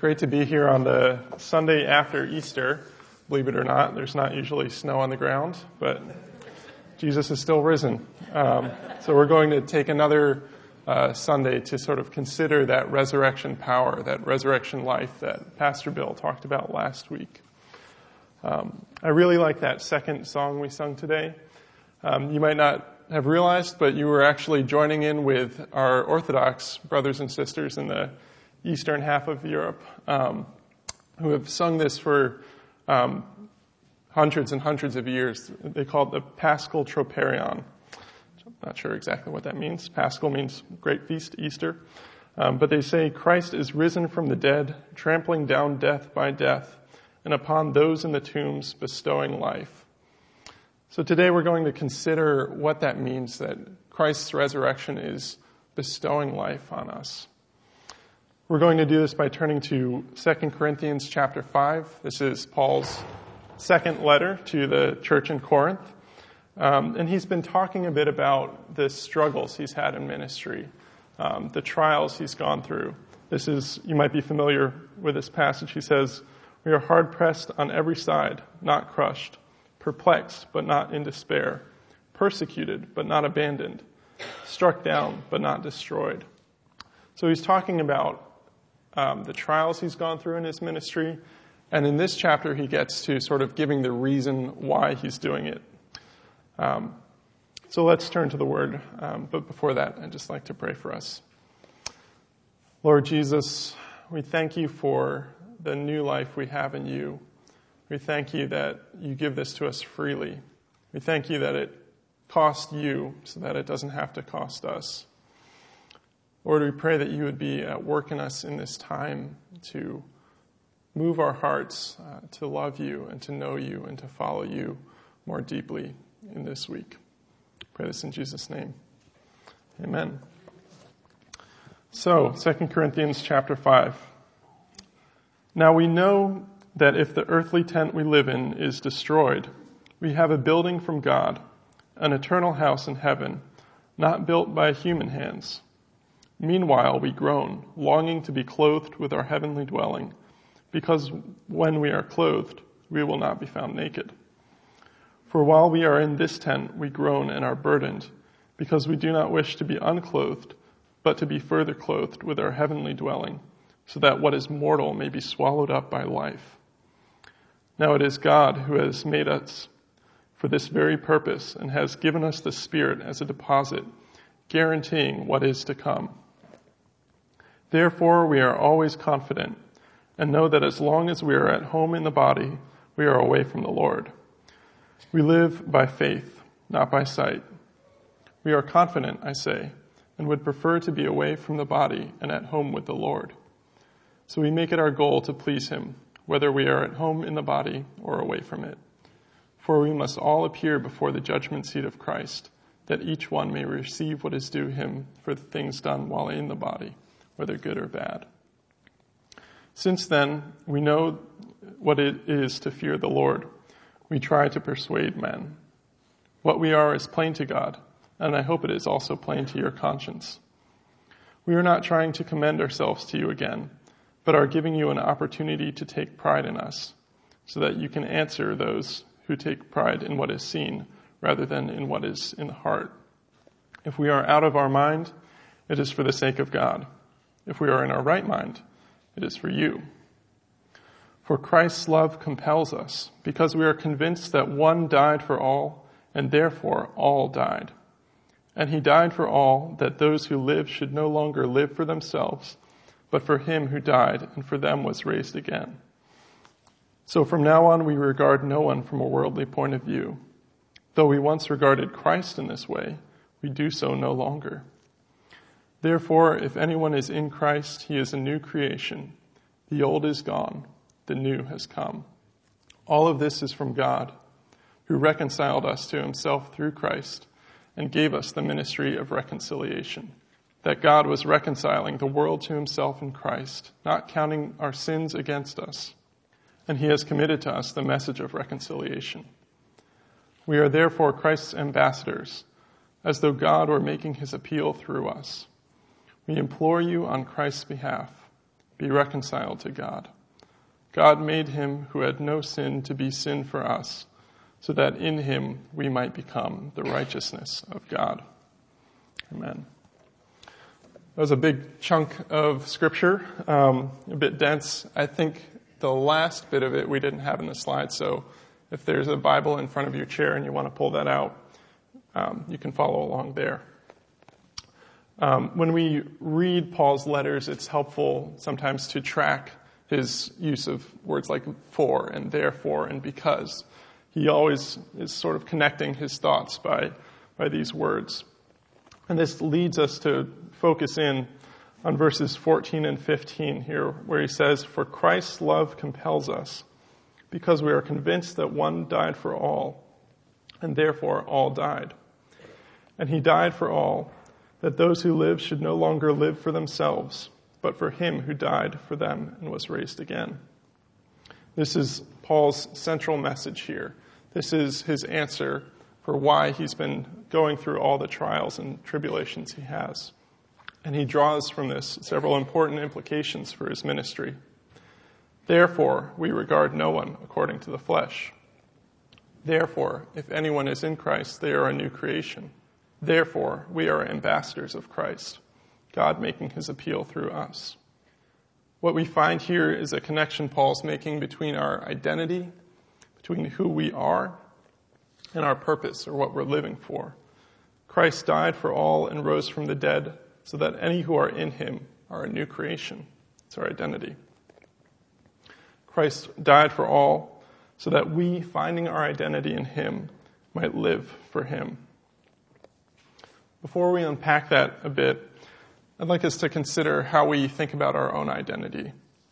Great to be here on the Sunday after Easter. Believe it or not, there's not usually snow on the ground, but Jesus is still risen. So we're going to take another Sunday to sort of consider that resurrection power, that resurrection life that Pastor Bill talked about last week. I really like that second song we sung today. You might not have realized, but you were actually joining in with our Orthodox brothers and sisters in the eastern half of Europe, who have sung this for hundreds and hundreds of years. They call it the Paschal Troparion. I'm not sure exactly what that means. Paschal means great feast, Easter. But they say, Christ is risen from the dead, trampling down death by death, and upon those in the tombs bestowing life. So today we're going to consider what that means, that Christ's resurrection is bestowing life on us. We're going to do this by turning to 2 Corinthians chapter 5. This is Paul's second letter to the church in Corinth. And he's been talking a bit about the struggles he's had in ministry, the trials he's gone through. You might be familiar with this passage. He says, "We are hard pressed on every side, not crushed, perplexed, but not in despair, persecuted, but not abandoned, struck down, but not destroyed." So he's talking about the trials he's gone through in his ministry. And in this chapter, he gets to sort of giving the reason why he's doing it. So let's turn to the word. But before that, I'd just like to pray for us. Lord Jesus, we thank you for the new life we have in you. We thank you that you give this to us freely. We thank you that it cost you so that it doesn't have to cost us. Lord, we pray that you would be at work in us in this time to move our hearts to love you and to know you and to follow you more deeply in this week. Pray this in Jesus' name. Amen. So, 2 Corinthians chapter 5. Now we know that if the earthly tent we live in is destroyed, we have a building from God, an eternal house in heaven, not built by human hands. Meanwhile, we groan, longing to be clothed with our heavenly dwelling, because when we are clothed, we will not be found naked. For while we are in this tent, we groan and are burdened, because we do not wish to be unclothed, but to be further clothed with our heavenly dwelling, so that what is mortal may be swallowed up by life. Now it is God who has made us for this very purpose and has given us the Spirit as a deposit, guaranteeing what is to come. Therefore, we are always confident and know that as long as we are at home in the body, we are away from the Lord. We live by faith, not by sight. We are confident, I say, and would prefer to be away from the body and at home with the Lord. So we make it our goal to please him, whether we are at home in the body or away from it. For we must all appear before the judgment seat of Christ, that each one may receive what is due him for the things done while in the body, whether good or bad. Since then, we know what it is to fear the Lord. We try to persuade men. What we are is plain to God, and I hope it is also plain to your conscience. We are not trying to commend ourselves to you again, but are giving you an opportunity to take pride in us, so that you can answer those who take pride in what is seen, rather than in what is in the heart. If we are out of our mind, it is for the sake of God. If we are in our right mind, it is for you. For Christ's love compels us, because we are convinced that one died for all, and therefore all died. And he died for all, that those who live should no longer live for themselves, but for him who died and for them was raised again. So from now on we regard no one from a worldly point of view. Though we once regarded Christ in this way, we do so no longer. Therefore, if anyone is in Christ, he is a new creation. The old is gone, the new has come. All of this is from God, who reconciled us to himself through Christ and gave us the ministry of reconciliation. That God was reconciling the world to himself in Christ, not counting our sins against us. And he has committed to us the message of reconciliation. We are therefore Christ's ambassadors, as though God were making his appeal through us. We implore you on Christ's behalf, be reconciled to God. God made him who had no sin to be sin for us, so that in him we might become the righteousness of God. Amen. That was a big chunk of scripture, a bit dense. I think the last bit of it we didn't have in the slides, so if there's a Bible in front of your chair and you want to pull that out, you can follow along there. When we read Paul's letters, it's helpful sometimes to track his use of words like for and therefore and because. He always is sort of connecting his thoughts by these words. And this leads us to focus in on verses 14 and 15 here, where he says, "For Christ's love compels us, because we are convinced that one died for all, and therefore all died. And he died for all, that those who live should no longer live for themselves, but for him who died for them and was raised again." This is Paul's central message here. This is his answer for why he's been going through all the trials and tribulations he has. And he draws from this several important implications for his ministry. "Therefore, we regard no one according to the flesh. Therefore, if anyone is in Christ, they are a new creation. Therefore, we are ambassadors of Christ, God making his appeal through us." What we find here is a connection Paul's making between our identity, between who we are, and our purpose, or what we're living for. Christ died for all and rose from the dead, so that any who are in him are a new creation. It's our identity. Christ died for all, so that we, finding our identity in him, might live for him. Before we unpack that a bit, I'd like us to consider how we think about our own identity.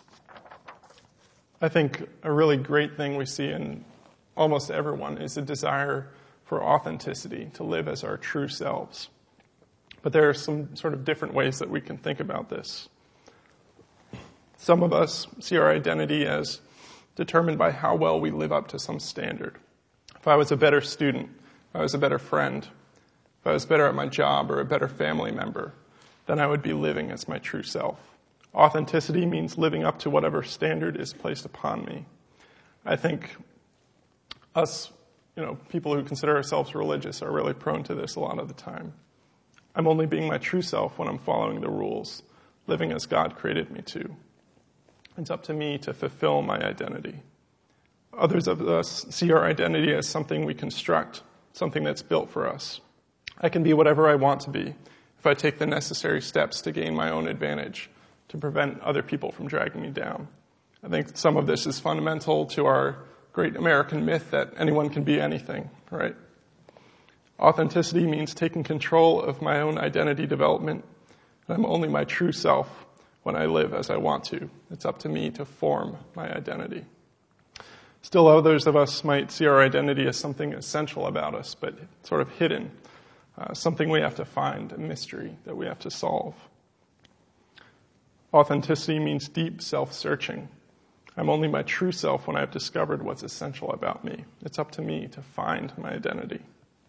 I think a really great thing we see in almost everyone is a desire for authenticity, to live as our true selves. But there are some sort of different ways that we can think about this. Some of us see our identity as determined by how well we live up to some standard. If I was a better student, if I was a better friend, if I was better at my job or a better family member, then I would be living as my true self. Authenticity means living up to whatever standard is placed upon me. I think us, people who consider ourselves religious are really prone to this a lot of the time. I'm only being my true self when I'm following the rules, living as God created me to. It's up to me to fulfill my identity. Others of us see our identity as something we construct, something that's built for us. I can be whatever I want to be if I take the necessary steps to gain my own advantage, to prevent other people from dragging me down. I think some of this is fundamental to our great American myth that anyone can be anything, right? Authenticity means taking control of my own identity development, and I'm only my true self when I live as I want to. It's up to me to form my identity. Still, others of us might see our identity as something essential about us, but sort of hidden, something we have to find, a mystery that we have to solve. Authenticity means deep self-searching. I'm only my true self when I've discovered what's essential about me. It's up to me to find my identity.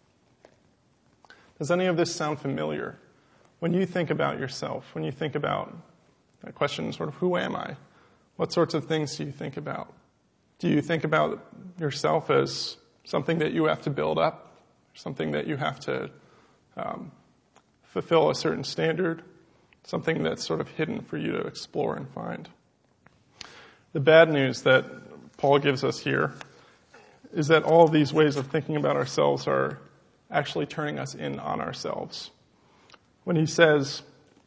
Does any of this sound familiar? When you think about yourself, when you think about that question, sort of, who am I? What sorts of things do you think about? Do you think about yourself as something that you have to build up, something that you have to fulfill a certain standard, something that's sort of hidden for you to explore and find? The bad news that Paul gives us here is that all of these ways of thinking about ourselves are actually turning us in on ourselves. When he says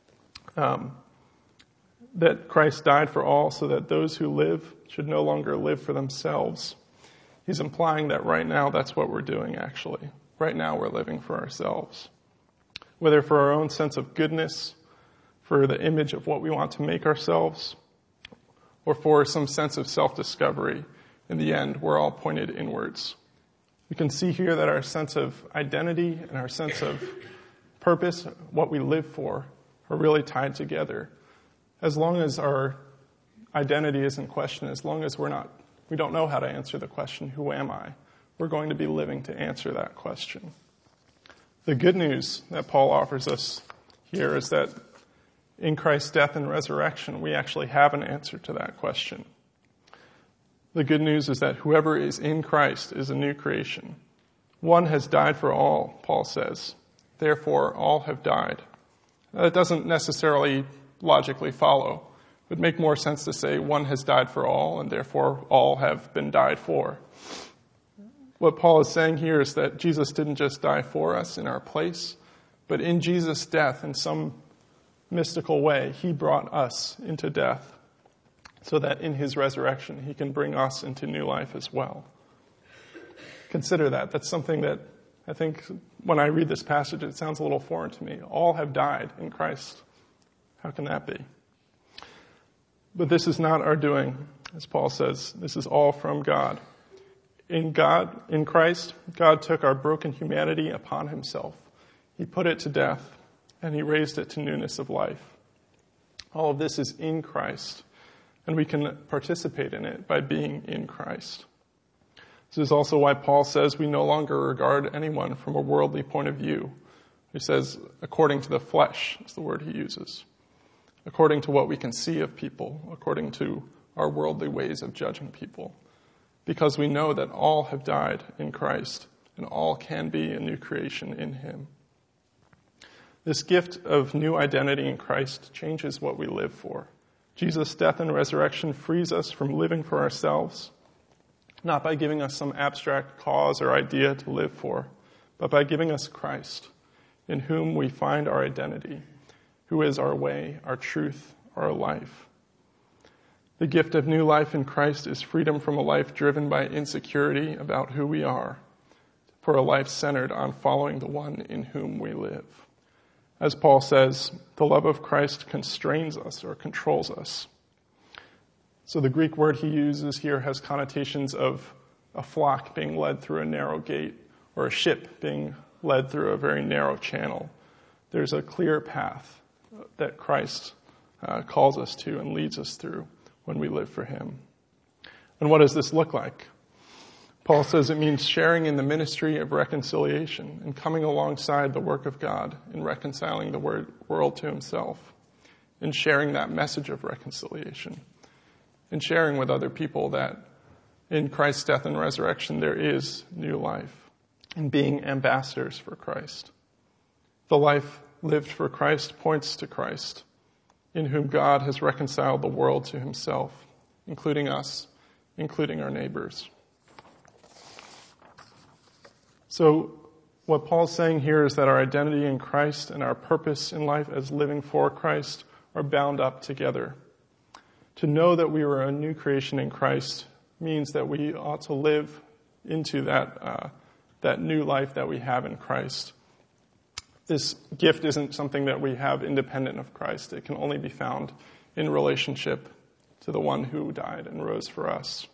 that Christ died for all so that those who live should no longer live for themselves, he's implying that right now that's what we're doing actually. Right now we're living for ourselves. Whether for our own sense of goodness, for the image of what we want to make ourselves, or for some sense of self-discovery, in the end, we're all pointed inwards. We can see here that our sense of identity and our sense of purpose, what we live for, are really tied together. As long as our identity is in question, as long as we don't know how to answer the question, who am I? We're going to be living to answer that question. The good news that Paul offers us here is that In Christ's death and resurrection, we actually have an answer to that question. The good news is that whoever is in Christ is a new creation. One has died for all, Paul says. Therefore, all have died. That doesn't necessarily logically follow. It would make more sense to say one has died for all, and therefore all have been died for. What Paul is saying here is that Jesus didn't just die for us in our place, but in Jesus' death, in some mystical way, he brought us into death so that in his resurrection, he can bring us into new life as well. Consider that. That's something that I think when I read this passage, it sounds a little foreign to me. All have died in Christ. How can that be? But this is not our doing, as Paul says. This is all from God. In Christ, God took our broken humanity upon himself. He put it to death, and he raised it to newness of life. All of this is in Christ, and we can participate in it by being in Christ. This is also why Paul says we no longer regard anyone from a worldly point of view. He says, according to the flesh, is the word he uses. According to what we can see of people, according to our worldly ways of judging people. Because we know that all have died in Christ, and all can be a new creation in him. This gift of new identity in Christ changes what we live for. Jesus' death and resurrection frees us from living for ourselves, not by giving us some abstract cause or idea to live for, but by giving us Christ, in whom we find our identity, who is our way, our truth, our life. The gift of new life in Christ is freedom from a life driven by insecurity about who we are, for a life centered on following the one in whom we live. As Paul says, the love of Christ constrains us or controls us. So the Greek word he uses here has connotations of a flock being led through a narrow gate or a ship being led through a very narrow channel. There's a clear path that Christ calls us to and leads us through when we live for him. And what does this look like? Paul says it means sharing in the ministry of reconciliation and coming alongside the work of God in reconciling the world to himself, and sharing that message of reconciliation, and sharing with other people that in Christ's death and resurrection there is new life, and being ambassadors for Christ. The life lived for Christ points to Christ, in whom God has reconciled the world to himself, including us, including our neighbors. So what Paul's saying here is that our identity in Christ and our purpose in life as living for Christ are bound up together. To know that we were a new creation in Christ means that we ought to live into that new life that we have in Christ. This gift isn't something that we have independent of Christ. It can only be found in relationship to the one who died and rose for us.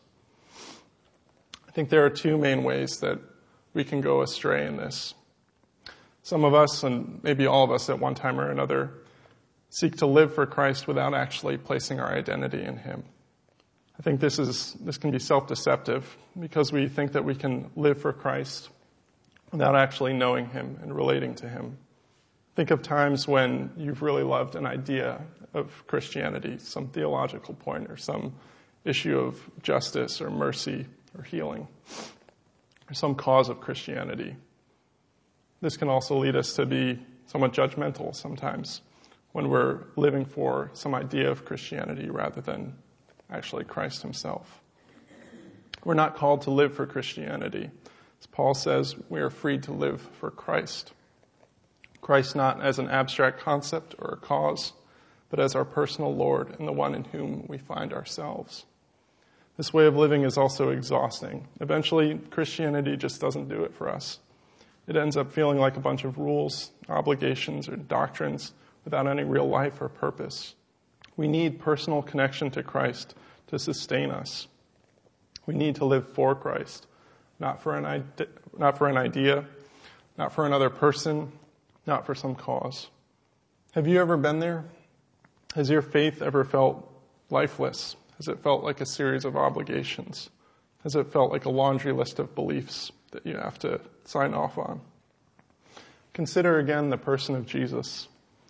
I think there are two main ways that we can go astray in this. Some of us, and maybe all of us at one time or another, seek to live for Christ without actually placing our identity in him. I think this can be self-deceptive because we think that we can live for Christ without actually knowing him and relating to him. Think of times when you've really loved an idea of Christianity, some theological point or some issue of justice or mercy or healing, or some cause of Christianity. This can also lead us to be somewhat judgmental sometimes when we're living for some idea of Christianity rather than actually Christ himself. We're not called to live for Christianity. As Paul says, we are free to live for Christ. Christ not as an abstract concept or a cause, but as our personal Lord and the one in whom we find ourselves. This way of living is also exhausting. Eventually, Christianity just doesn't do it for us. It ends up feeling like a bunch of rules, obligations, or doctrines without any real life or purpose. We need personal connection to Christ to sustain us. We need to live for Christ, not for an idea, not for another person, not for some cause. Have you ever been there? Has your faith ever felt lifeless? Has it felt like a series of obligations? Has it felt like a laundry list of beliefs that you have to sign off on? Consider again the person of Jesus.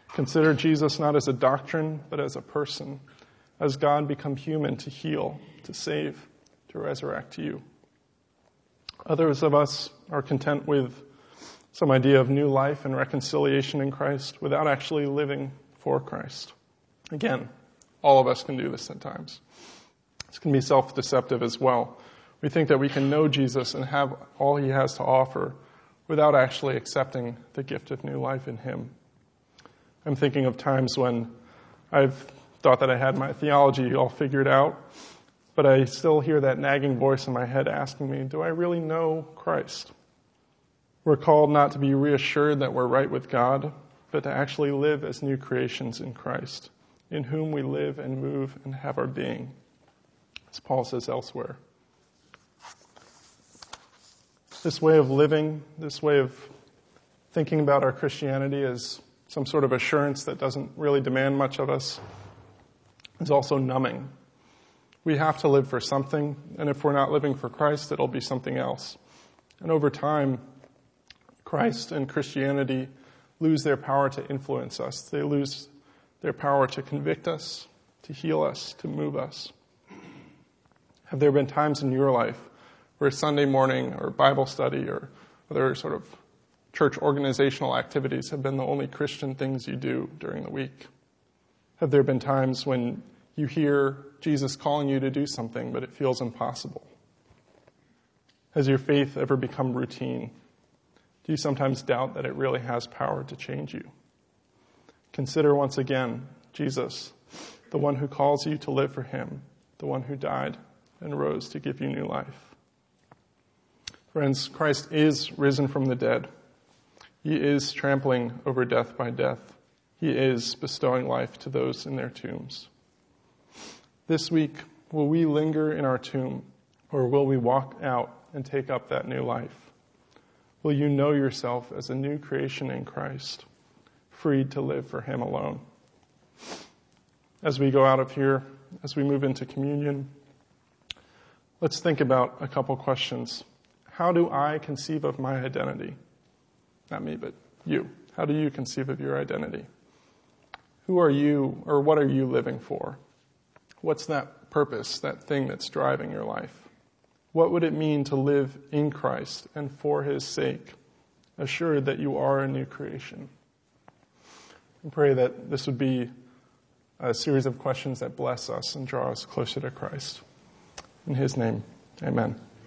Consider Jesus not as a doctrine, but as a person, as God become human to heal, to save, to resurrect you. Others of us are content with some idea of new life and reconciliation in Christ without actually living for Christ. Again, all of us can do this at times. This can be self-deceptive as well. We think that we can know Jesus and have all he has to offer without actually accepting the gift of new life in him. I'm thinking of times when I've thought that I had my theology all figured out, but I still hear that nagging voice in my head asking me, do I really know Christ? We're called not to be reassured that we're right with God, but to actually live as new creations in Christ, in whom we live and move and have our being, as Paul says elsewhere. This way of living, this way of thinking about our Christianity as some sort of assurance that doesn't really demand much of us, is also numbing. We have to live for something, and if we're not living for Christ, it'll be something else. And over time, Christ and Christianity lose their power to influence us. They lose their power to convict us, to heal us, to move us. Have there been times in your life where Sunday morning or Bible study or other sort of church organizational activities have been the only Christian things you do during the week? Have there been times when you hear Jesus calling you to do something, but it feels impossible? Has your faith ever become routine? Do you sometimes doubt that it really has power to change you? Consider once again Jesus, the one who calls you to live for him, the one who died and rose to give you new life. Friends, Christ is risen from the dead. He is trampling over death by death. He is bestowing life to those in their tombs. This week, will we linger in our tomb, or will we walk out and take up that new life? Will you know yourself as a new creation in Christ, freed to live for him alone? As we go out of here, as we move into communion, let's think about a couple questions. How do I conceive of my identity? Not me, but you. How do you conceive of your identity? Who are you, or what are you living for? What's that purpose, that thing that's driving your life? What would it mean to live in Christ and for his sake, assured that you are a new creation? I pray that this would be a series of questions that bless us and draw us closer to Christ. In his name, amen.